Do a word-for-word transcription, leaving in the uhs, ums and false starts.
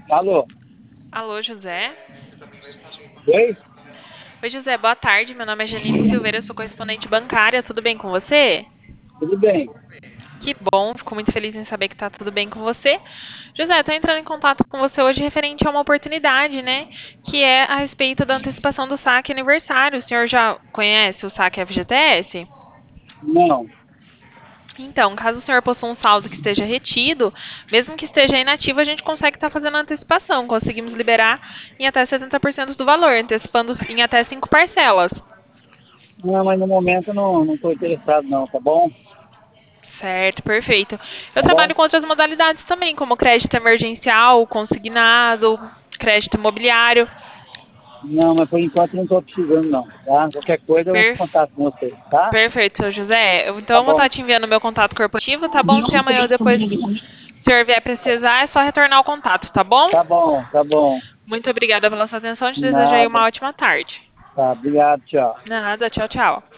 Alô? Alô, José? Oi? Oi, José, boa tarde. Meu nome é Janine Silveira, eu sou correspondente bancária. Tudo bem com você? Tudo bem? Que bom, fico muito feliz em saber que tá tudo bem com você. José, estou entrando em contato com você hoje referente a uma oportunidade, né? Que é a respeito da antecipação do saque aniversário. O senhor já conhece o saque F G T S? Não. Então, caso o senhor possua um saldo que esteja retido, mesmo que esteja inativo, a gente consegue estar fazendo a antecipação. Conseguimos liberar em até setenta por cento do valor, antecipando em até cinco parcelas. Não, mas no momento eu não não estou interessado não, tá bom? Certo, perfeito. Eu Tá bom? trabalho com outras modalidades também, como crédito emergencial, consignado, crédito imobiliário. Não, mas por enquanto eu não estou precisando não, tá? Qualquer coisa eu entro em Per- contato com você, tá? Perfeito, seu José. Eu- Então Tá eu vou bom. estar te enviando o meu contato corporativo, tá bom? Se amanhã ou depois o senhor vier precisar, é só retornar o contato, tá bom? Tá bom, tá bom. Muito obrigada pela sua atenção. Te desejo aí uma Nada. ótima tarde. Tá, obrigado, tchau. Nada, tchau, tchau.